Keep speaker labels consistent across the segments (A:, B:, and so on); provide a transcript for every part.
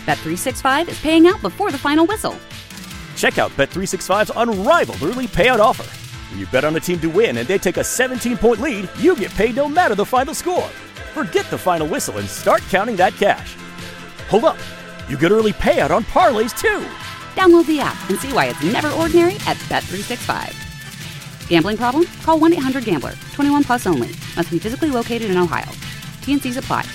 A: Bet365 is paying out before the final whistle.
B: Check out Bet365's unrivaled early payout offer. When you bet on a team to win and they take a 17-point lead, you get paid no matter the final score. Forget the final whistle and start counting that cash. Hold up. You get early payout on parlays, too.
A: Download the app and see why it's never ordinary at Bet365. Gambling problem? Call 1-800-GAMBLER. 21 plus only. Must be physically located in Ohio. T&Cs apply.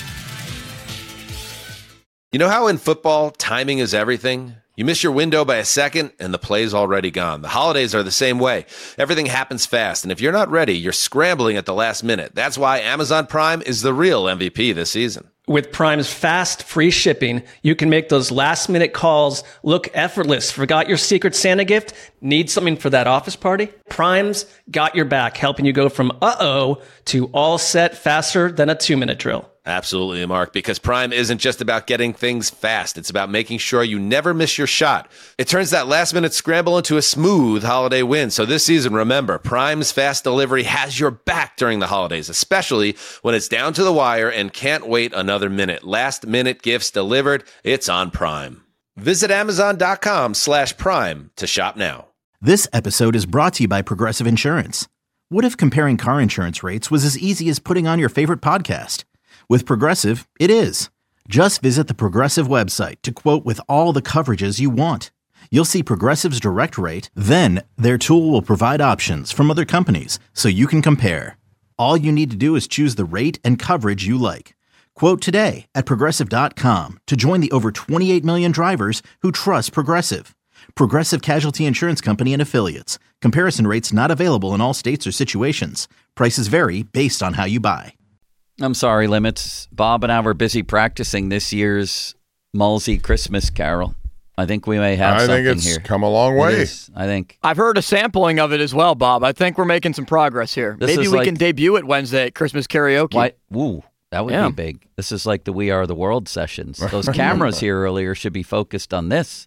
C: You know how in football, timing is everything? You miss your window by a second, and the play's already gone. The holidays are the same way. Everything happens fast, and if you're not ready, you're scrambling at the last minute. That's why Amazon Prime is the real MVP this season.
D: With Prime's fast, free shipping, you can make those last-minute calls look effortless. Forgot your Secret Santa gift? Need something for that office party? Prime's got your back, helping you go from uh-oh to all set faster than a 2-minute drill.
C: Absolutely, Mark, because Prime isn't just about getting things fast. It's about making sure you never miss your shot. It turns that last-minute scramble into a smooth holiday win. So this season, remember, Prime's fast delivery has your back during the holidays, especially when it's down to the wire and can't wait another minute. Last-minute gifts delivered, it's on Prime. Visit Amazon.com/Prime to shop now.
E: This episode is brought to you by Progressive Insurance. What if comparing car insurance rates was as easy as putting on your favorite podcast? With Progressive, it is. Just visit the Progressive website to quote with all the coverages you want. You'll see Progressive's direct rate, then their tool will provide options from other companies so you can compare. All you need to do is choose the rate and coverage you like. Quote today at Progressive.com to join the over 28 million drivers who trust Progressive. Progressive Casualty Insurance Company and Affiliates. Comparison rates not available in all states or situations. Prices vary based on how you buy.
F: I'm sorry, Limits. Bob and I were busy practicing this year's Mulsey Christmas Carol. I think we may have something here.
G: I think it's come a long way.
F: I think.
H: I've heard a sampling of it as well, Bob. I think we're making some progress here. Maybe we can debut it Wednesday at Christmas karaoke.
F: What? Ooh, that would be big. This is like the We Are the World sessions. Those cameras here earlier should be focused on this.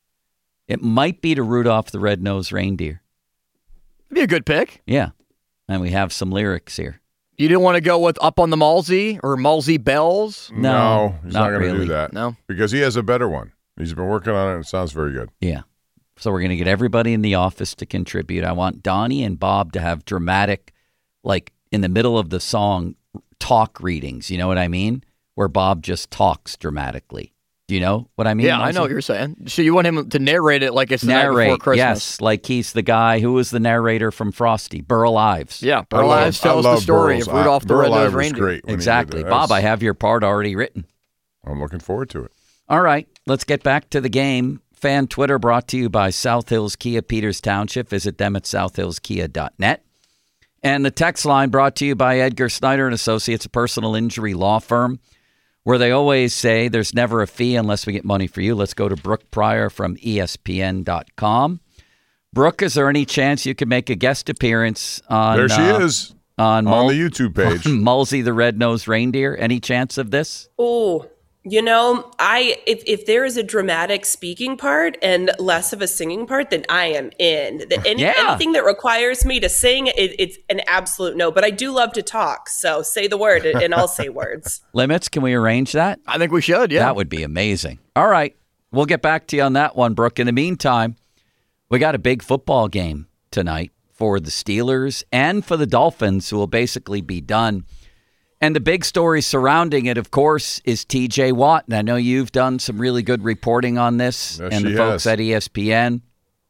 F: It might be to Rudolph the Red-Nosed Reindeer.
H: Be a good pick.
F: Yeah. And we have some lyrics here.
H: You didn't want to go with Up on the Mulsey or Mulsey Bells?
G: No, he's not going to
F: really.
G: do that.
H: No.
G: Because he has a better one. He's been working on it, and it sounds very good.
F: Yeah. So we're going to get everybody in the office to contribute. I want Donnie and Bob to have dramatic, like in the middle of the song, talk readings. You know what I mean? Where Bob just talks dramatically. Do you know what I mean?
H: Yeah, I know what you're saying. So you want him to narrate it like it's the night before Christmas?
F: Yes, like he's the guy who was the narrator from Frosty, Burl Ives.
H: Yeah, Burl Ives tells the story of Rudolph the Red-Nosed Reindeer.
F: Exactly. Bob, I have your part already written.
G: I'm looking forward to it.
F: All right, let's get back to the game. Fan Twitter brought to you by South Hills Kia Peters Township. Visit them at southhillskia.net. And the text line brought to you by Edgar Snyder and Associates, a personal injury law firm, where they always say there's never a fee unless we get money for you. Let's go to Brooke Pryor from ESPN.com. Brooke, is there any chance you could make a guest appearance on...
G: There she is, on the YouTube page.
F: Mulsey the Red-Nosed Reindeer. Any chance of this?
I: Oh, you know, if there is a dramatic speaking part and less of a singing part, then I am in. Anything that requires me to sing, it's an absolute no. But I do love to talk, so say the word and I'll say words.
F: Limits, can we arrange that?
H: I think we should, yeah.
F: That would be amazing. All right, we'll get back to you on that one, Brooke. In the meantime, we got a big football game tonight for the Steelers and for the Dolphins, who will basically be done. And the big story surrounding it, of course, is T.J. Watt. And I know you've done some really good reporting on this,
G: yes,
F: and the folks at ESPN.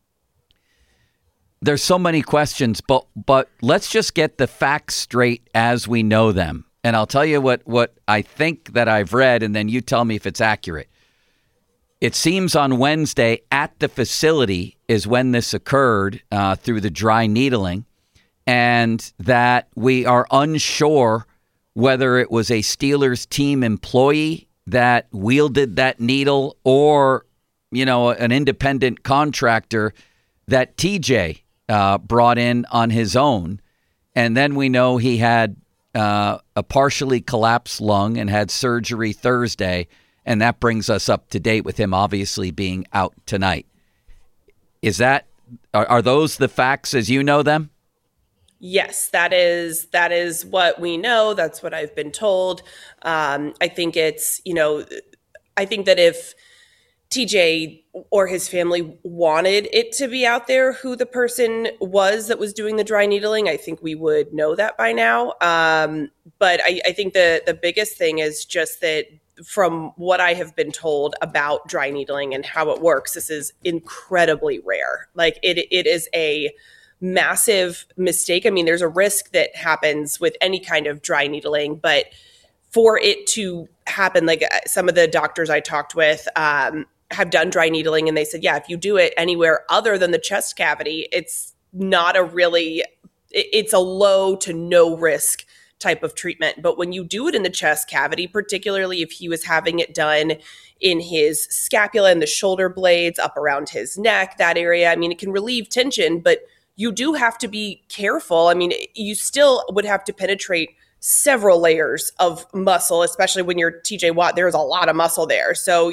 F: There's so many questions, but let's just get the facts straight as we know them. And I'll tell you what I think that I've read, and then you tell me if it's accurate. It seems on Wednesday at the facility is when this occurred through the dry needling, and that we are unsure whether it was a Steelers team employee that wielded that needle or, you know, an independent contractor that TJ brought in on his own. And then we know he had a partially collapsed lung and had surgery Thursday. And that brings us up to date with him obviously being out tonight. Are those the facts as you know them?
I: Yes, that is what we know. That's what I've been told. I think it's, I think that if TJ or his family wanted it to be out there who the person was that was doing the dry needling, I think we would know that by now. But I think the biggest thing is just that from what I have been told about dry needling and how it works, this is incredibly rare. Like it is a massive mistake. I mean, there's a risk that happens with any kind of dry needling, but for it to happen, like some of the doctors I talked with have done dry needling, and they said, yeah, if you do it anywhere other than the chest cavity, it's not it's a low to no risk type of treatment. But when you do it in the chest cavity, particularly if he was having it done in his scapula and the shoulder blades up around his neck, that area, I mean, it can relieve tension, but you do have to be careful. I mean, you still would have to penetrate several layers of muscle, especially when you're TJ Watt. There's a lot of muscle there. So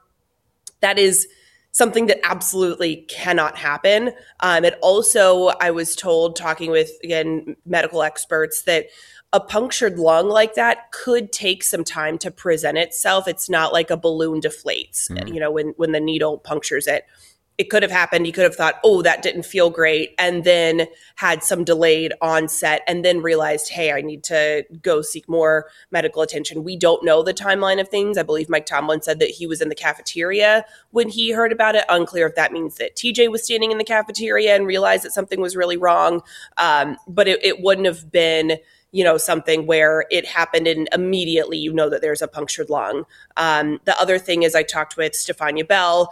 I: that is something that absolutely cannot happen. It also, I was told, talking with, again, medical experts, that a punctured lung like that could take some time to present itself. It's not like a balloon deflates, when the needle punctures it. It could have happened. You could have thought, oh, that didn't feel great, and then had some delayed onset and then realized, hey, I need to go seek more medical attention. We don't know the timeline of things. I believe Mike Tomlin said that he was in the cafeteria when he heard about it. Unclear if that means that TJ was standing in the cafeteria and realized that something was really wrong. But it wouldn't have been something where it happened and immediately that there's a punctured lung. The other thing is I talked with Stefania Bell,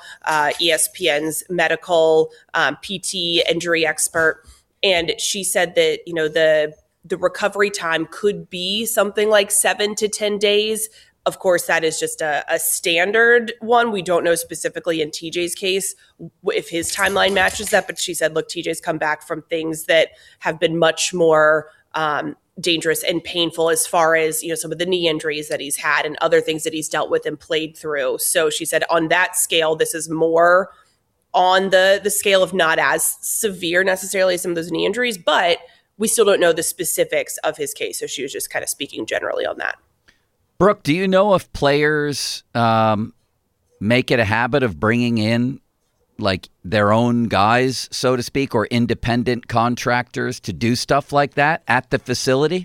I: ESPN's medical PT injury expert, and she said that, the recovery time could be something like 7 to 10 days. Of course, that is just a standard one. We don't know specifically in TJ's case if his timeline matches that, but she said, look, TJ's come back from things that have been much more dangerous and painful, as far as some of the knee injuries that he's had and other things that he's dealt with and played through. So she said on that scale, this is more on the scale of not as severe necessarily as some of those knee injuries, but we still don't know the specifics of his case. So she was just kind of speaking generally on that.
F: Brooke, do you know if players make it a habit of bringing in like their own guys, so to speak, or independent contractors to do stuff like that at the facility?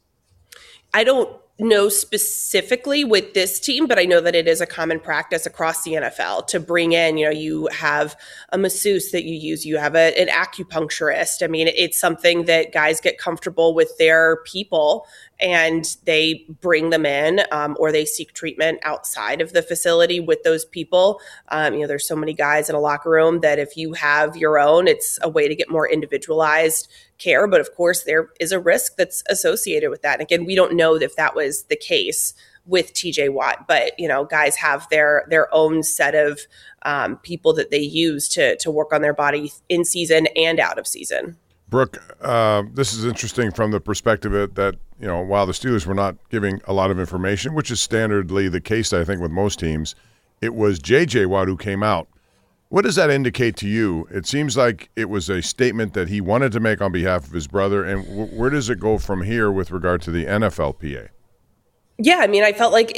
I: I don't know specifically with this team, but I know that it is a common practice across the NFL to bring in, you have a masseuse that you use, you have an acupuncturist. I mean, it's something that guys get comfortable with their people and they bring them in, or they seek treatment outside of the facility with those people. There's so many guys in a locker room that if you have your own, it's a way to get more individualized care. But of course, there is a risk that's associated with that. And again, we don't know if that was the case with TJ Watt, but guys have their own set of people that they use to work on their body in season and out of season.
G: Brooke, this is interesting from the perspective that, while the Steelers were not giving a lot of information, which is standardly the case, I think, with most teams, it was J.J. Watt who came out. What does that indicate to you? It seems like it was a statement that he wanted to make on behalf of his brother, and where does it go from here with regard to the NFLPA?
I: Yeah, I mean, I felt like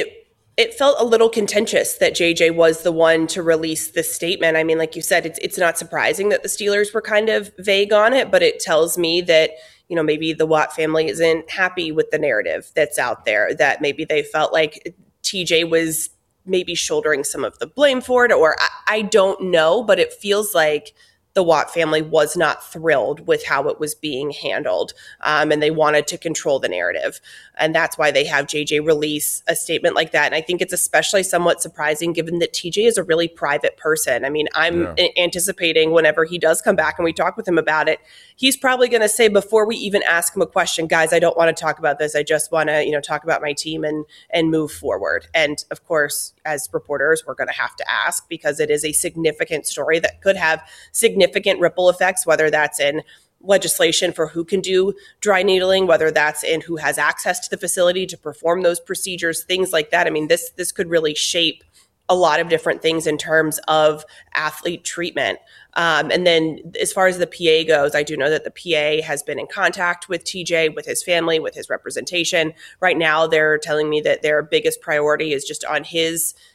I: it felt a little contentious that JJ was the one to release this statement. I mean, like you said, it's not surprising that the Steelers were kind of vague on it, but it tells me that, maybe the Watt family isn't happy with the narrative that's out there, that maybe they felt like TJ was maybe shouldering some of the blame for it, or I don't know, but it feels like the Watt family was not thrilled with how it was being handled, and they wanted to control the narrative. And that's why they have JJ release a statement like that. And I think it's especially somewhat surprising given that TJ is a really private person. I mean, I'm anticipating whenever he does come back and we talk with him about it, he's probably going to say, before we even ask him a question, guys, I don't want to talk about this. I just want to, talk about my team and move forward. And of course, as reporters, we're going to have to ask, because it is a significant story that could have significant ripple effects, whether that's in legislation for who can do dry needling, whether that's in who has access to the facility to perform those procedures, things like that. I mean, this could really shape a lot of different things in terms of athlete treatment. And then as far as the PA goes, I do know that the PA has been in contact with TJ, with his family, with his representation. Right now, they're telling me that their biggest priority is just on his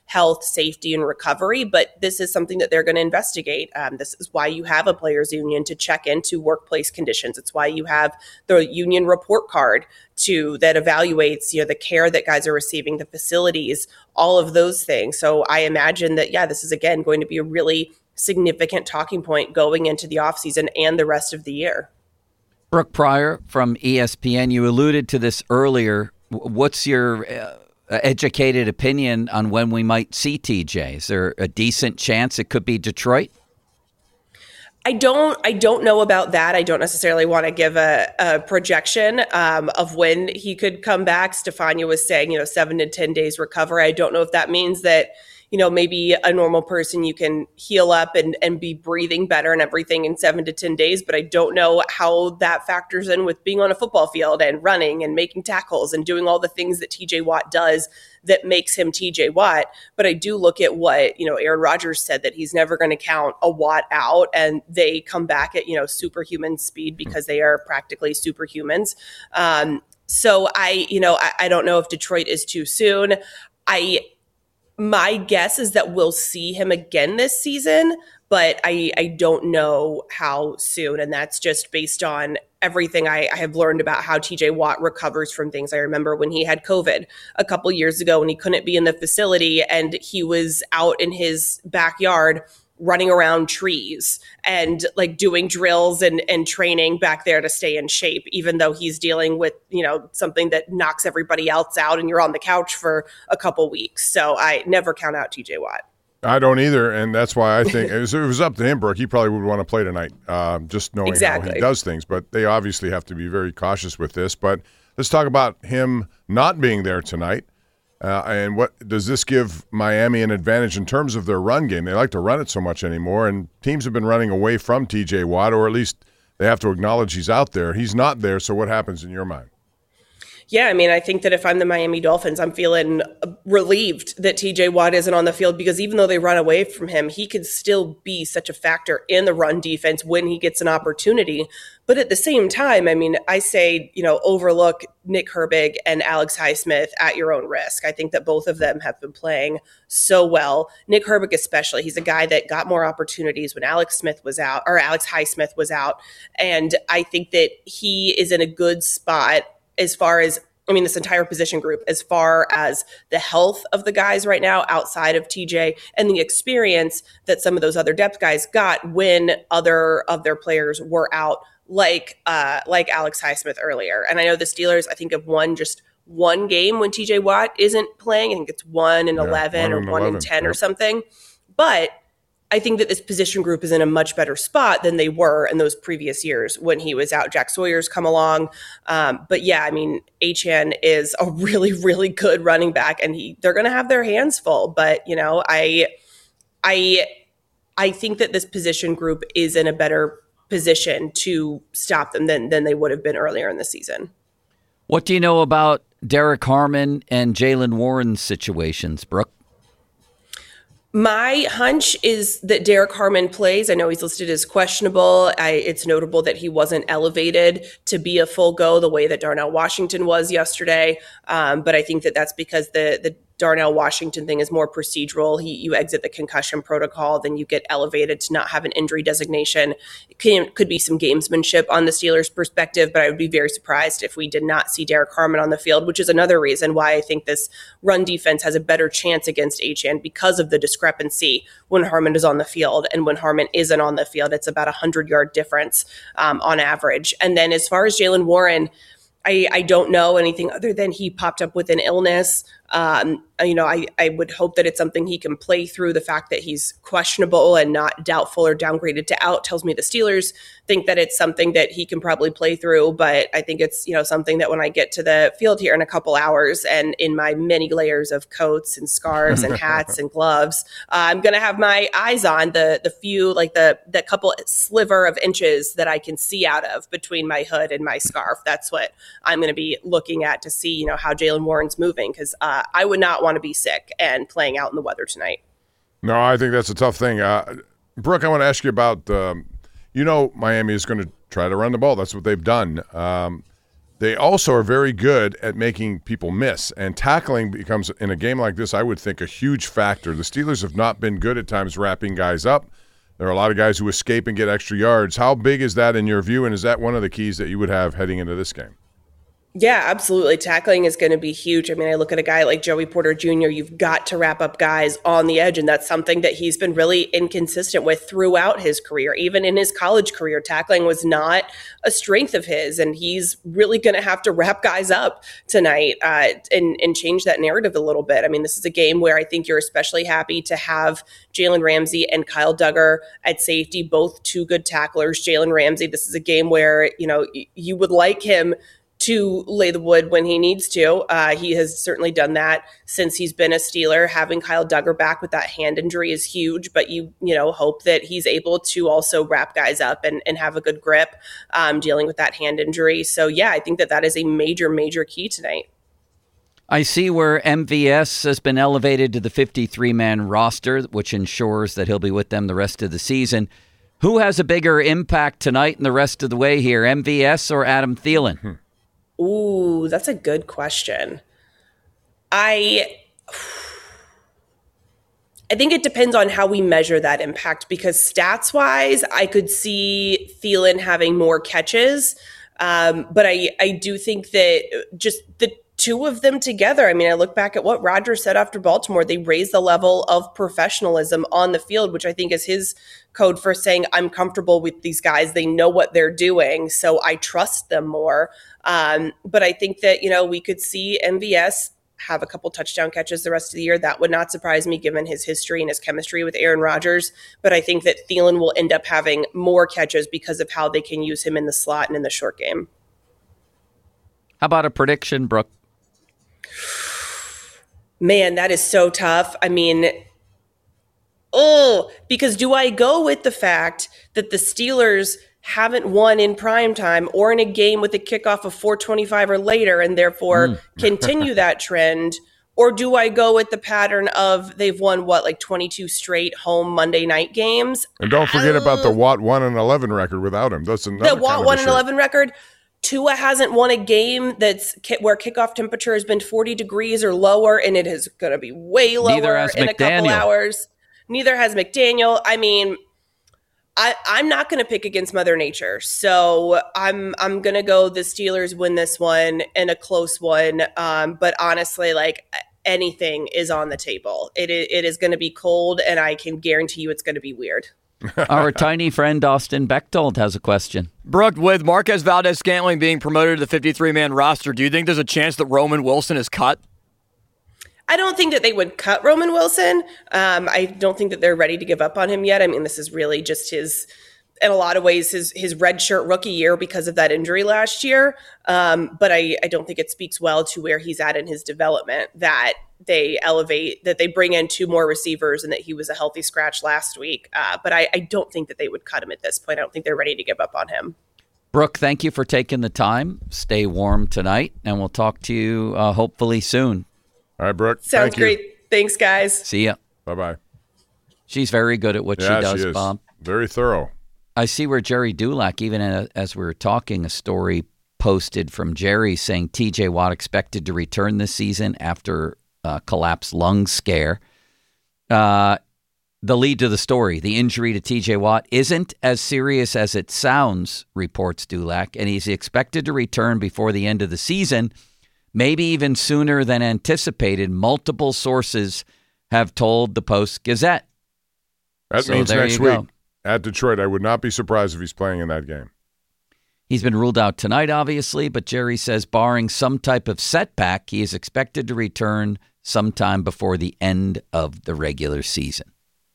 I: health, safety, and recovery. But this is something that they're going to investigate. This is why you have a players union to check into workplace conditions. It's why you have the union report card that evaluates, the care that guys are receiving, the facilities, all of those things. So I imagine that, this is again going to be a really significant talking point going into the offseason and the rest of the year.
F: Brooke Pryor from ESPN, you alluded to this earlier. What's your educated opinion on when we might see TJ? Is there a decent chance it could be Detroit?
I: I don't know about that. I don't necessarily want to give a projection of when he could come back. Stefania was saying, 7 to 10 days recovery. I don't know if that means that, maybe a normal person, you can heal up and be breathing better and everything in 7 to 10 days. But I don't know how that factors in with being on a football field and running and making tackles and doing all the things that TJ Watt does that makes him TJ Watt. But I do look at what, Aaron Rodgers said, that he's never going to count a Watt out, and they come back at, superhuman speed because they are practically superhumans. So I don't know if Detroit is too soon. My guess is that we'll see him again this season, but I don't know how soon. And that's just based on everything I have learned about how TJ Watt recovers from things. I remember when he had COVID a couple years ago and he couldn't be in the facility and he was out in his backyard running around trees and like doing drills and training back there to stay in shape, even though he's dealing with, something that knocks everybody else out and you're on the couch for a couple weeks. So I never count out TJ Watt.
G: I don't either, and that's why I think if it was up to him, Brooke, he probably would want to play tonight, just knowing how he does things. But they obviously have to be very cautious with this. But let's talk about him not being there tonight. And what does this give Miami an advantage in terms of their run game? They like to run it so much anymore, and teams have been running away from TJ Watt, or at least they have to acknowledge he's out there. He's not there, so what happens in your mind?
I: Yeah, I think that if I'm the Miami Dolphins, I'm feeling relieved that TJ Watt isn't on the field, because even though they run away from him, he could still be such a factor in the run defense when he gets an opportunity. But at the same time, I say, overlook Nick Herbig and Alex Highsmith at your own risk. I think that both of them have been playing so well. Nick Herbig especially, he's a guy that got more opportunities when Alex Highsmith was out. And I think that he is in a good spot as far as, this entire position group, as far as the health of the guys right now outside of TJ and the experience that some of those other depth guys got when other of their players were out, like Alex Highsmith earlier. And I know the Steelers, I think, have won just one game when TJ Watt isn't playing. I think it's 1-11 or 1-10 or something. But I think that this position group is in a much better spot than they were in those previous years when he was out. Jack Sawyer's come along. But yeah, Achane is a really, really good running back, and they're going to have their hands full. But, I think that this position group is in a better position to stop them than they would have been earlier in the season.
F: What do you know about Derek Harmon and Jaylen Warren's situations, Brooke?
I: My hunch is that Derek Harmon plays. I know he's listed as questionable. It's notable that he wasn't elevated to be a full go the way that Darnell Washington was yesterday. But I think that that's because the Darnell Washington thing is more procedural. You exit the concussion protocol, then you get elevated to not have an injury designation. It could be some gamesmanship on the Steelers' perspective, but I would be very surprised if we did not see Derek Harmon on the field, which is another reason why I think this run defense has a better chance against Achane, because of the discrepancy when Harmon is on the field and when Harmon isn't on the field. It's about 100-yard difference on average. And then as far as Jaylen Warren, I don't know anything other than he popped up with an illness. I would hope that it's something he can play through. The fact that he's questionable and not doubtful or downgraded to out tells me the Steelers think that it's something that he can probably play through. But I think it's, something that when I get to the field here in a couple hours and in my many layers of coats and scarves and hats and gloves, I'm going to have my eyes on the few, like the couple sliver of inches that I can see out of between my hood and my scarf. That's what I'm going to be looking at to see, how Jaylen Warren's moving, because I would not want to be sick and playing out in the weather tonight.
G: No, I think that's a tough thing. Brooke, I want to ask you about, Miami is going to try to run the ball. That's what they've done. they also are very good at making people miss. And tackling becomes, in a game like this, I would think, a huge factor. The Steelers have not been good at times wrapping guys up. There are a lot of guys who escape and get extra yards. How big is that in your view, and is that one of the keys that you would have heading into this game?
I: Yeah, absolutely. Tackling is going to be huge. I mean, I look at a guy like Joey Porter Jr., you've got to wrap up guys on the edge, and that's something that he's been really inconsistent with throughout his career. Even in his college career, tackling was not a strength of his, and he's really going to have to wrap guys up tonight and change that narrative a little bit. I mean, this is a game where I think you're especially happy to have Jalen Ramsey and Kyle Duggar at safety, both two good tacklers. Jalen Ramsey, this is a game where, you would like him to lay the wood when he needs to. He has certainly done that since he's been a Steeler. Having Kyle Duggar back with that hand injury is huge, but you hope that he's able to also wrap guys up and have a good grip dealing with that hand injury. So, yeah, I think that is a major, major key tonight.
F: I see where MVS has been elevated to the 53-man roster, which ensures that he'll be with them the rest of the season. Who has a bigger impact tonight and the rest of the way here, MVS or Adam Thielen?
I: Ooh, that's a good question. I think it depends on how we measure that impact, because stats-wise, I could see Thielen having more catches. But I do think that just the two of them together, I mean, I look back at what Rodgers said after Baltimore. They raised the level of professionalism on the field, which I think is his code for saying, I'm comfortable with these guys. They know what they're doing, so I trust them more. But I think that, we could see MVS have a couple touchdown catches the rest of the year. That would not surprise me given his history and his chemistry with Aaron Rodgers. But I think that Thielen will end up having more catches because of how they can use him in the slot and in the short game.
F: How about a prediction, Brooke?
I: Man, that is so tough. I mean, because do I go with the fact that the Steelers haven't won in primetime or in a game with a kickoff of 4:25 or later and therefore continue that trend? Or do I go with the pattern of they've won, 22 straight home Monday night games?
G: And don't forget about the Watt 1-11 record without him. That's another
I: the Watt 1-11 record. Tua hasn't won a game where kickoff temperature has been 40 degrees or lower, and it is going to be way lower in a couple hours. Neither has McDaniel. I mean, I'm not going to pick against Mother Nature, so I'm going to go the Steelers win this one in a close one. But honestly, anything is on the table. It is going to be cold, and I can guarantee you it's going to be weird.
F: Our tiny friend Austin Bechtold has a question.
H: Brooke, with Marquez Valdes-Scantling being promoted to the 53-man roster, do you think there's a chance that Roman Wilson is cut?
I: I don't think that they would cut Roman Wilson. I don't think that they're ready to give up on him yet. I mean, this is really just in a lot of ways, his redshirt rookie year because of that injury last year. But I don't think it speaks well to where he's at in his development that they bring in two more receivers and that he was a healthy scratch last week. But I don't think that they would cut him at this point. I don't think they're ready to give up on him.
F: Brooke, thank you for taking the time. Stay warm tonight, and we'll talk to you hopefully soon.
G: All right, Brooke.
I: Sounds great. Thanks, guys.
F: See ya.
G: Bye-bye.
F: She's very good at what she does, Bob.
G: Very thorough.
F: I see where Jerry Dulac, even as we were talking, a story posted from Jerry saying T.J. Watt expected to return this season after collapsed lung scare. The lead to the story, the injury to T.J. Watt isn't as serious as it sounds, reports Dulac, and he's expected to return before the end of the season, maybe even sooner than anticipated. Multiple sources have told the Post-Gazette.
G: That means next week at Detroit. I would not be surprised if he's playing in that game.
F: He's been ruled out tonight, obviously, but Jerry says barring some type of setback, he is expected to return sometime before the end of the regular season.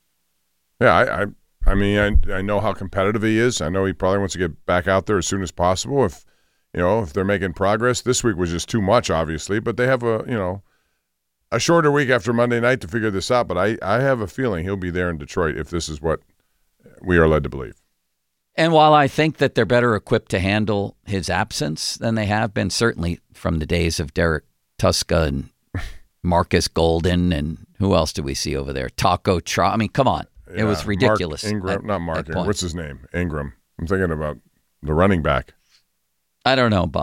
G: Yeah, I mean, I know how competitive he is. I know he probably wants to get back out there as soon as possible. If they're making progress, this week was just too much, obviously. But they have a shorter week after Monday night to figure this out. But I have a feeling he'll be there in Detroit if this is what we are led to believe.
F: And while I think that they're better equipped to handle his absence than they have been, certainly from the days of Derek Tuska and Marcus Golden, and who else do we see over there? Taco Trout. I mean, come on. Yeah, it was ridiculous.
G: Mark Ingram. What's his name? Ingram. I'm thinking about the running back.
F: I don't know, Bob.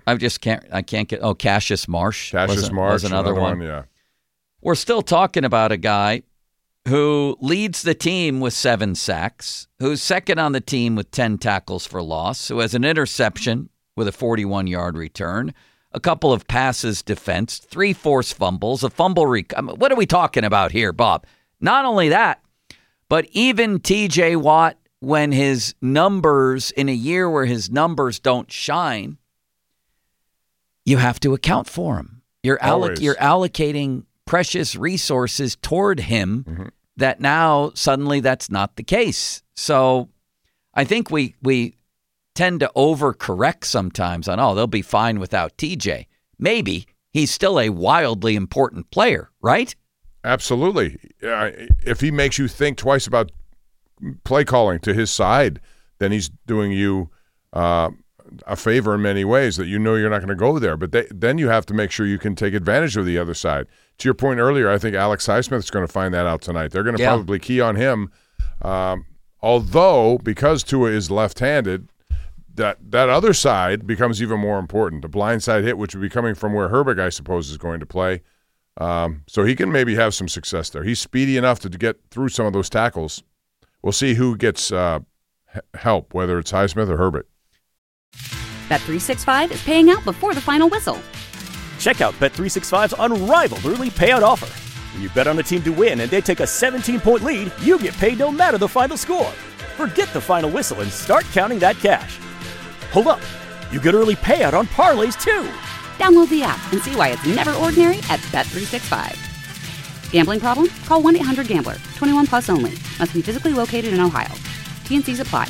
F: I can't get. Oh, Cassius Marsh.
G: Cassius Marsh
F: was another one.
G: Yeah.
F: We're still talking about a guy who leads the team with 7 sacks, who's second on the team with 10 tackles for loss, who has an interception with a 41-yard return, a couple of passes defensed, 3 forced fumbles, a fumble what are we talking about here, Bob? Not only that, but even TJ Watt, when his numbers, in a year where his numbers don't shine, you have to account for him. You're allocating precious resources toward him that now suddenly that's not the case. So I think we tend to overcorrect sometimes on, they'll be fine without TJ. Maybe. He's still a wildly important player, right?
G: Absolutely. If he makes you think twice about play calling to his side, then he's doing you a favor in many ways that you're not going to go there. But then you have to make sure you can take advantage of the other side. To your point earlier, I think Alex Highsmith is going to find that out tonight. They're going to probably key on him. Although, because Tua is left-handed, that other side becomes even more important. The blindside hit, which would be coming from where Herbig, I suppose, is going to play. So he can maybe have some success there. He's speedy enough to get through some of those tackles. We'll see who gets help, whether it's Highsmith or Herbig.
A: Bet365 is paying out before the final whistle.
B: Check out Bet365's unrivaled early payout offer. When you bet on a team to win and they take a 17-point lead, you get paid no matter the final score. Forget the final whistle and start counting that cash. Hold up. You get early payout on parlays, too.
A: Download the app and see why it's never ordinary at Bet365. Gambling problem? Call 1-800-GAMBLER. 21 plus only. Must be physically located in Ohio. T&Cs apply.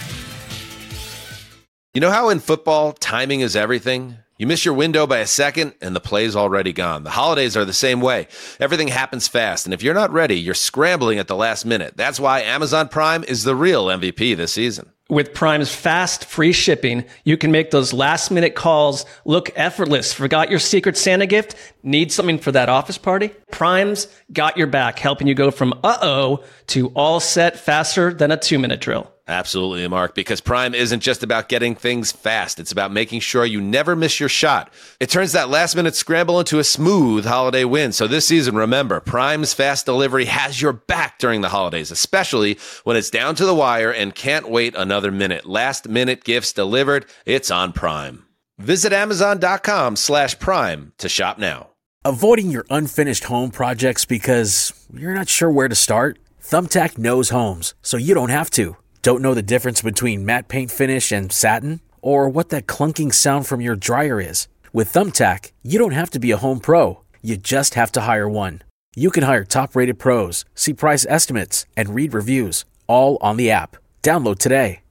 C: You know how in football, timing is everything? You miss your window by a second, and the play's already gone. The holidays are the same way. Everything happens fast, and if you're not ready, you're scrambling at the last minute. That's why Amazon Prime is the real MVP this season.
D: With Prime's fast, free shipping, you can make those last-minute calls look effortless. Forgot your Secret Santa gift? Need something for that office party? Prime's got your back, helping you go from uh-oh to all set faster than a 2-minute drill.
C: Absolutely, Mark, because Prime isn't just about getting things fast. It's about making sure you never miss your shot. It turns that last-minute scramble into a smooth holiday win. So this season, remember, Prime's fast delivery has your back during the holidays, especially when it's down to the wire and can't wait another minute. Last-minute gifts delivered. It's on Prime. Visit Amazon.com/Prime to shop now.
J: Avoiding your unfinished home projects because you're not sure where to start? Thumbtack knows homes, so you don't have to. Don't know the difference between matte paint finish and satin? Or what that clunking sound from your dryer is? With Thumbtack, you don't have to be a home pro. You just have to hire one. You can hire top-rated pros, see price estimates, and read reviews, all on the app. Download today.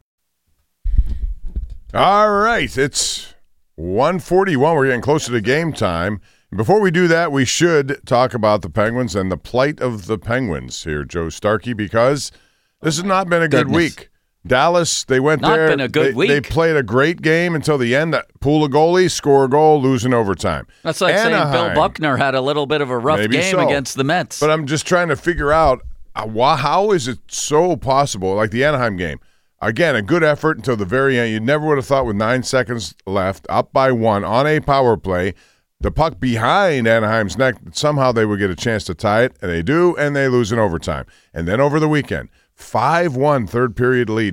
G: All right, it's 1:41. We're getting closer to game time. Before we do that, we should talk about the Penguins and the plight of the Penguins here, Joe Starkey, because this has not been a good week. Dallas, they went
F: not
G: there.
F: Not been a good week.
G: They played a great game until the end. Pool of goalies, score a goal, lose in overtime.
F: That's like saying Bill Buckner had a little bit of a rough game against the Mets.
G: But I'm just trying to figure out how is it so possible, like the Anaheim game. Again, a good effort until the very end. You never would have thought with 9 seconds left, up by 1 on a power play, the puck behind Anaheim's neck, somehow they would get a chance to tie it, and they do, and they lose in overtime. And then over the weekend, 5-1 third period lead,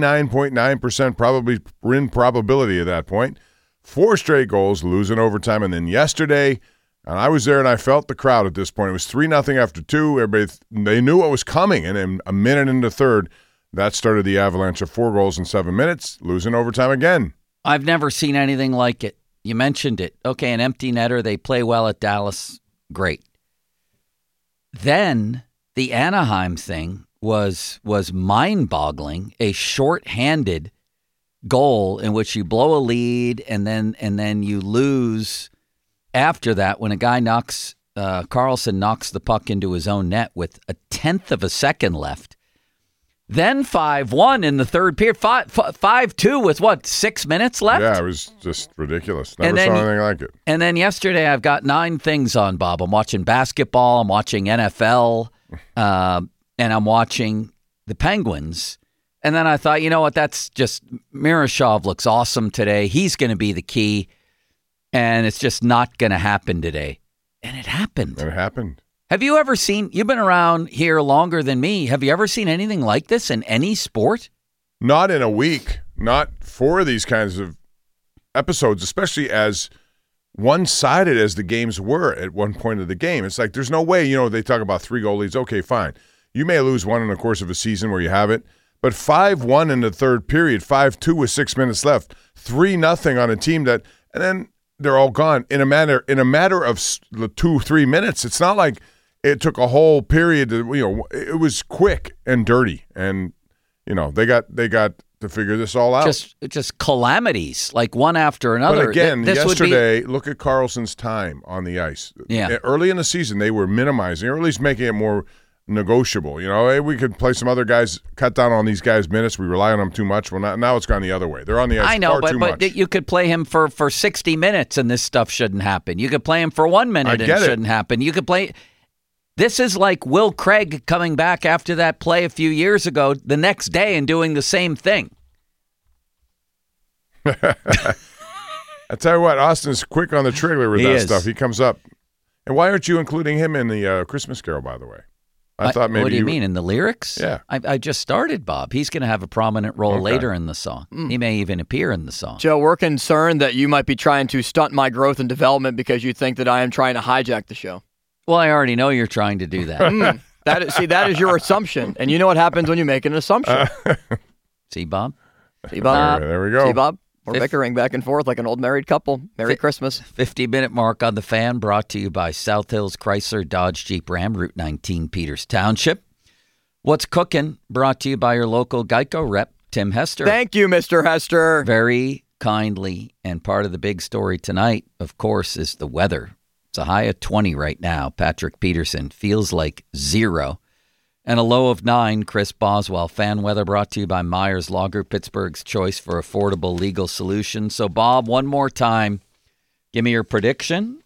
G: 99.9% win probability at that point. 4 straight goals, lose in overtime. And then yesterday, and I was there and I felt the crowd at this point. It was 3-0 after 2. Everybody, they knew what was coming. And then a minute into third, that started the avalanche of 4 goals in 7 minutes, lose in overtime again.
F: I've never seen anything like it. You mentioned it. Okay, an empty netter. They play well at Dallas. Great. Then the Anaheim thing was mind-boggling. A short-handed goal in which you blow a lead and then you lose after that when a guy Carlson knocks the puck into his own net with a 1/10 of a second left. Then 5-1 in the third period, 5-2 with 6 minutes left?
G: Yeah, it was just ridiculous. Never saw anything like it.
F: And then yesterday I've got 9 things on, Bob. I'm watching basketball, I'm watching NFL, and I'm watching the Penguins. And then I thought, you know what, that's just Miroshov looks awesome today. He's going to be the key. And it's just not going to happen today. And it happened.
G: It happened.
F: Have you ever seen, you've been around here longer than me, have you ever seen anything like this in any sport?
G: Not in a week. Not 4 of these kinds of episodes, especially as one-sided as the games were at one point of the game. It's like there's no way, they talk about 3-goal leads. Okay, fine. You may lose one in the course of a season where you have it, but 5-1 in the third period, 5-2 with 6 minutes left, 3-0 on a team that, and then they're all gone in a matter of 2-3 minutes. It's not like it took a whole period. It was quick and dirty, and they got to figure this all out.
F: Just calamities, like one after another.
G: But again, yesterday, look at Carlson's time on the ice.
F: Yeah.
G: Early in the season, they were minimizing, or at least making it more negotiable. Hey, we could play some other guys, cut down on these guys' minutes. We rely on them too much. Well, now it's gone the other way. They're on the ice far too much.
F: But you could play him for 60 minutes, and this stuff shouldn't happen. You could play him for 1 minute, and it shouldn't happen. You could play. This is like Will Craig coming back after that play a few years ago the next day and doing the same thing.
G: I tell you what, Austin's quick on the trigger with that stuff. He comes up. And why aren't you including him in the Christmas Carol, by the way? I thought maybe.
F: What do you mean, in the lyrics?
G: Yeah.
F: I just started, Bob. He's going to have a prominent role later in the song. He may even appear in the song.
H: Joe, we're concerned that you might be trying to stunt my growth and development because you think that I am trying to hijack the show.
F: Well, I already know you're trying to do that.
H: That is your assumption. And you know what happens when you make an assumption.
F: See, Bob?
G: There we go.
H: See, Bob? We're bickering back and forth like an old married couple. Merry Christmas.
F: 50-minute mark on the Fan, brought to you by South Hills Chrysler Dodge Jeep Ram, Route 19, Peters Township. What's cooking? Brought to you by your local Geico rep, Tim Hester.
H: Thank you, Mr. Hester.
F: Very kindly. And part of the big story tonight, of course, is the weather. It's a high of 20 right now. Patrick Peterson feels like 0. And a low of 9, Chris Boswell. Fan weather brought to you by Myers Law Group, Pittsburgh's choice for affordable legal solutions. So, Bob, one more time, give me your prediction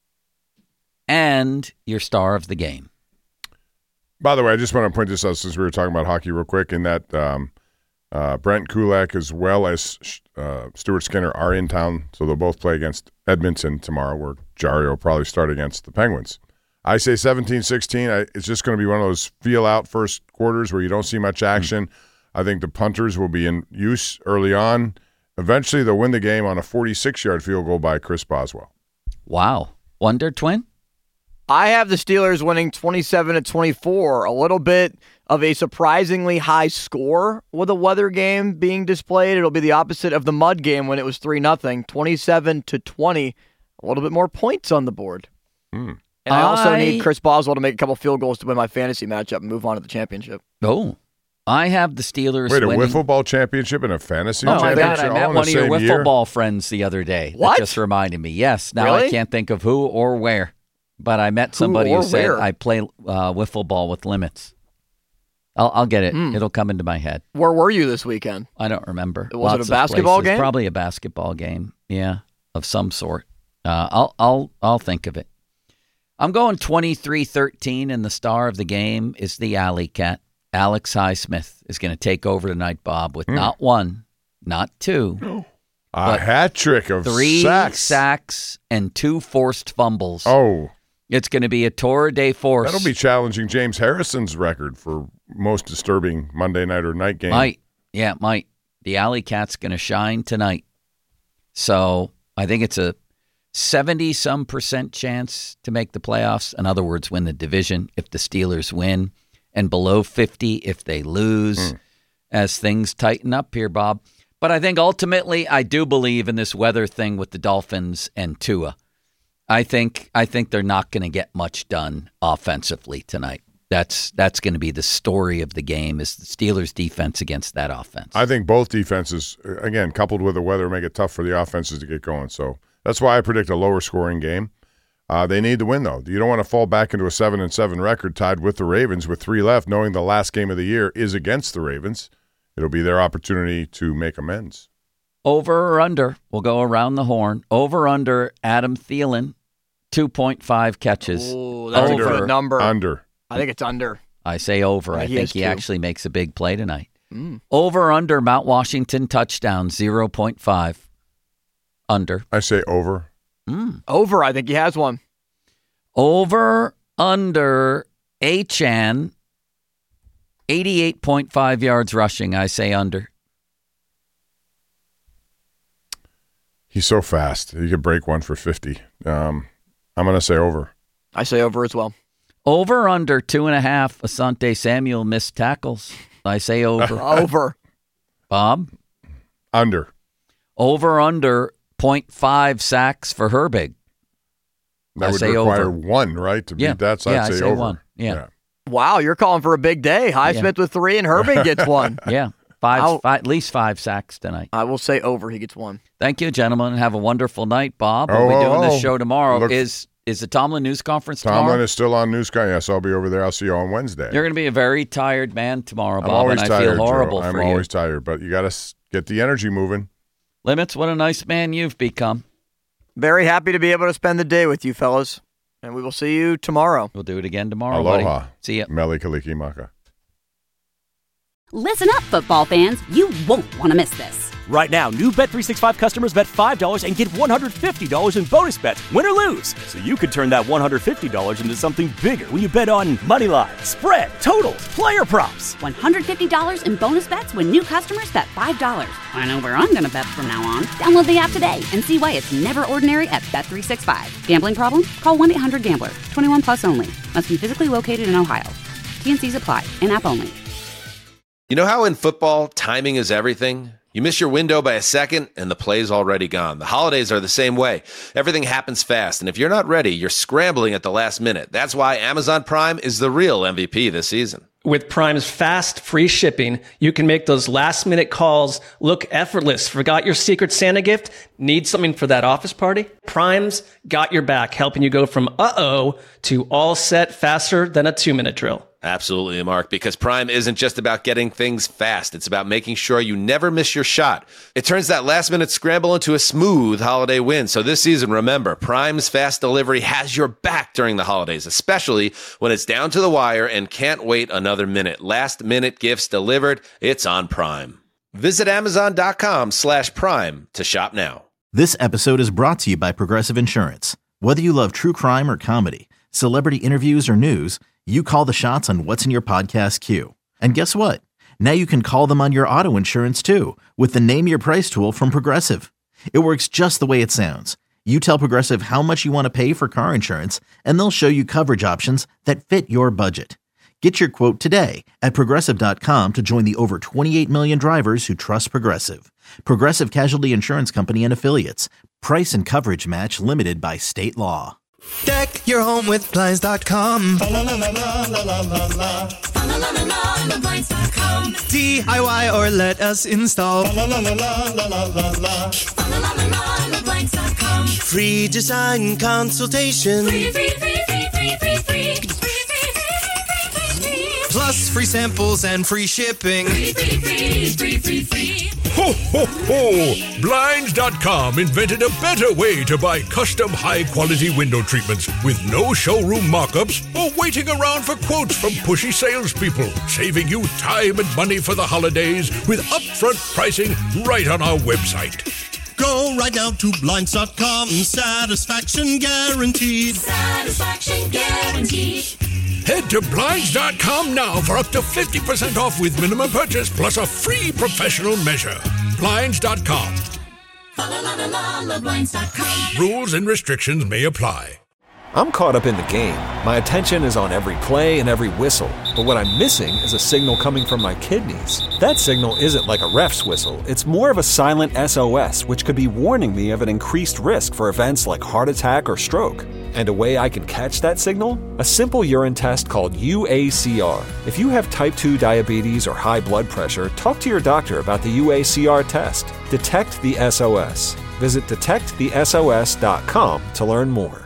F: and your star of the game.
G: By the way, I just want to point this out since we were talking about hockey real quick, in that Brent Kulak as well as Stuart Skinner are in town, so they'll both play against Edmonton tomorrow, where Jari will probably start against the Penguins. I say 17-16. It's just going to be one of those feel-out first quarters where you don't see much action. I think the punters will be in use early on. Eventually, they'll win the game on a 46-yard field goal by Chris Boswell.
F: Wow. Wonder Twin?
H: I have the Steelers winning 27-24. A little bit of a surprisingly high score with a weather game being displayed. It'll be the opposite of the mud game when it was 3-0. 27-20. A little bit more points on the board. And I also need Chris Boswell to make a couple field goals to win my fantasy matchup and move on to the championship.
F: Oh, I have the Steelers
G: winning.
F: Wait,
G: a wiffle ball championship and a fantasy championship?
F: Oh, my God, I met one of your wiffle ball friends the other day.
H: What?
F: That just reminded me. Yes. Now
H: really?
F: I can't think of who or where, but I met somebody who said I play wiffle ball with limits. I'll get it. It'll come into my head.
H: Where were you this weekend?
F: I don't remember.
H: Was it a basketball game?
F: Probably a basketball game. Yeah, of some sort. I'll think of it. I'm going 23-13, and the star of the game is the Alley Cat. Alex Highsmith is going to take over tonight, Bob, with not 1, not 2,
G: a hat trick of
F: 3 sacks and 2 forced fumbles.
G: Oh.
F: It's going to be a tour de force.
G: That'll be challenging James Harrison's record for most disturbing Monday night or night game.
F: Might. Yeah, it might. The Alley Cat's going to shine tonight. So I think it's a 70-some% chance to make the playoffs. In other words, win the division if the Steelers win, and below 50 if they lose, as things tighten up here, Bob. But I think ultimately I do believe in this weather thing with the Dolphins and Tua. I think they're not going to get much done offensively tonight. That's going to be the story of the game, is the Steelers' defense against that offense.
G: I think both defenses, again, coupled with the weather, make it tough for the offenses to get going. So that's why I predict a lower scoring game. They need to win, though. You don't want to fall back into a 7-7 record tied with the Ravens with 3 left, knowing the last game of the year is against the Ravens. It'll be their opportunity to make amends.
F: Over or under? We'll go around the horn. Over under Adam Thielen, 2.5 catches.
H: Oh, that's a good number.
G: Under.
H: I think it's under.
F: I say over. I think he actually makes a big play tonight. Over under Mount Washington touchdown, 0.5. Under.
G: I say over.
H: Over, I think he has one.
F: Over, under, Achane, 88.5 yards rushing. I say under.
G: He's so fast. He could break one for 50. I'm going to say over.
H: I say over as well.
F: Over, under, 2.5. Asante Samuel missed tackles. I say over.
H: Over.
F: Bob?
G: Under.
F: Over, under, 0.5 sacks for Herbig.
G: That would require one, right, to beat that, so I'd say over.
F: One. Yeah.
H: Wow, you're calling for a big day. Highsmith with 3 and Herbig gets 1.
F: Yeah. At least 5 sacks tonight.
H: I will say over. He gets 1.
F: Thank you, gentlemen. Have a wonderful night, Bob. We'll be doing this show tomorrow. Is the Tomlin news conference tomorrow?
G: Tomlin is still on news conference. Yes, I'll be over there. I'll see you on Wednesday.
F: You're going to be a very tired man tomorrow, Bob.
G: I'm always
F: and
G: tired,
F: I feel horrible
G: Joe.
F: for you.
G: I'm always tired, but you got to get the energy moving.
F: Limits, what a nice man you've become.
H: Very happy to be able to spend the day with you, fellas. And we will see you tomorrow.
F: We'll do it again tomorrow,
G: Aloha.
F: buddy. See ya.
G: Mele Kalikimaka.
A: Listen up, football fans. You won't want to miss this.
B: Right now, new Bet365 customers bet $5 and get $150 in bonus bets, win or lose. So you could turn that $150 into something bigger when you bet on money line, spread, totals, player props.
A: $150 in bonus bets when new customers bet $5. I know where I'm going to bet from now on. Download the app today and see why it's never ordinary at Bet365. Gambling problem? Call 1-800-GAMBLER. 21 plus only. Must be physically located in Ohio. T&Cs apply. In-app only.
C: You know how in football, timing is everything? You miss your window by a second, and the play's already gone. The holidays are the same way. Everything happens fast, and if you're not ready, you're scrambling at the last minute. That's why Amazon Prime is the real MVP this season.
D: With Prime's fast, free shipping, you can make those last-minute calls look effortless. Forgot your Secret Santa gift? Need something for that office party? Prime's got your back, helping you go from uh-oh to all set faster than a 2-minute drill.
C: Absolutely, Mark, because Prime isn't just about getting things fast. It's about making sure you never miss your shot. It turns that last-minute scramble into a smooth holiday win. So this season, remember, Prime's fast delivery has your back during the holidays, especially when it's down to the wire and can't wait another minute. Last-minute gifts delivered. It's on Prime. Visit Amazon.com/Prime to shop now.
E: This episode is brought to you by Progressive Insurance. Whether you love true crime or comedy, celebrity interviews or news, you call the shots on what's in your podcast queue. And guess what? Now you can call them on your auto insurance too with the Name Your Price tool from Progressive. It works just the way it sounds. You tell Progressive how much you want to pay for car insurance, and they'll show you coverage options that fit your budget. Get your quote today at Progressive.com to join the over 28 million drivers who trust Progressive. Progressive Casualty Insurance Company and Affiliates. Price and coverage match limited by state law.
K: Deck your home with Blinds.com. DIY or let us install. Free design consultation. Plus free samples and free shipping.
L: Ho, ho, ho! Blinds.com invented a better way to buy custom high-quality window treatments with no showroom mock-ups or waiting around for quotes from pushy salespeople, saving you time and money for the holidays with upfront pricing right on our website.
K: Go right now to Blinds.com. Satisfaction guaranteed. Satisfaction guaranteed.
L: Head to Blinds.com now for up to 50% off with minimum purchase plus a free professional measure. Blinds.com. Rules and restrictions may apply.
M: I'm caught up in the game. My attention is on every play and every whistle. But what I'm missing is a signal coming from my kidneys. That signal isn't like a ref's whistle. It's more of a silent SOS, which could be warning me of an increased risk for events like heart attack or stroke. And a way I can catch that signal? A simple urine test called UACR. If you have type 2 diabetes or high blood pressure, talk to your doctor about the UACR test. Detect the SOS. Visit detectthesos.com to learn more.